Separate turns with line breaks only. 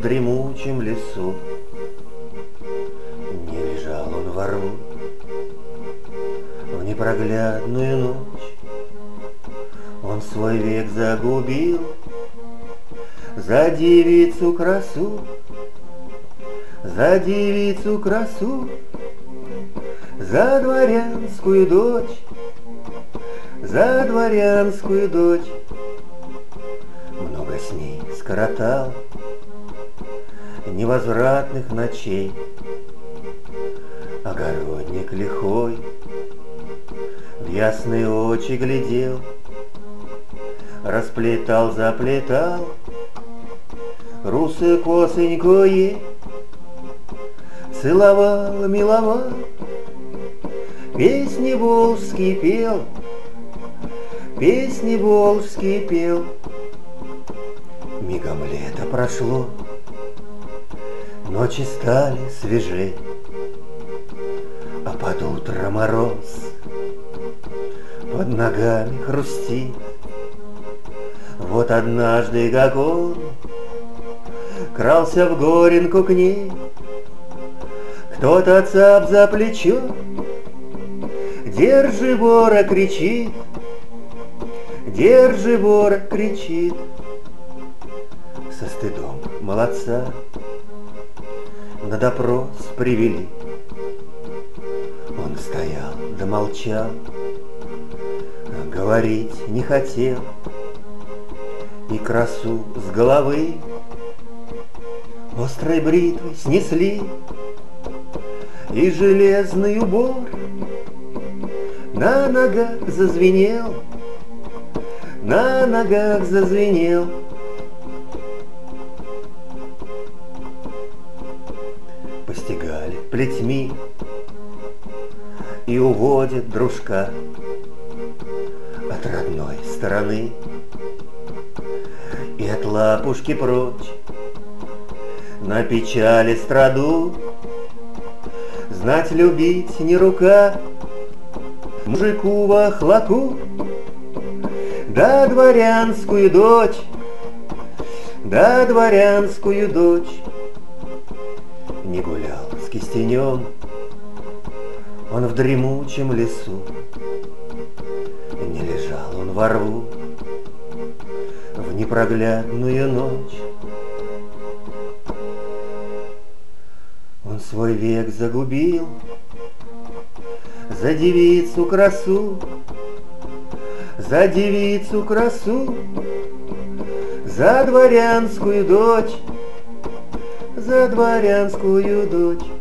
дремучем лесу. Не лежал он во рву в непроглядную ночь. Он свой век загубил за девицу красу, за девицу красу, за дворянскую дочь, за дворянскую дочь. Много с ней скоротал невозвратных ночей. Огородник лихой в ясные очи глядел, расплетал, заплетал русые косонькое, целовал, миловал, песни волжские пел, песни волжские пел. Мигом лето прошло, ночи стали свежей, а под утро мороз под ногами хрустит. Вот однажды, как он крался в горенку к ней, кто-то цап за плечо, держи вора, кричит, держи вора, кричит. Со стыдом молодца на допрос привели. Он стоял да молчал, говорить не хотел, и красу с головы острой бритвой снесли, и железный убор на ногах зазвенел, на ногах зазвенел. Постигали плетьми и уводят дружка от родной стороны и от лапушки прочь. На печали страду знать любить не рука мужику во хлаку, да дворянскую дочь, да дворянскую дочь. Не гулял с кистенем он в дремучем лесу, не лежал он во рву в непроглядную ночь. Он свой век загубил за девицу красу, за девицу красу, за дворянскую дочь, за дворянскую дочь.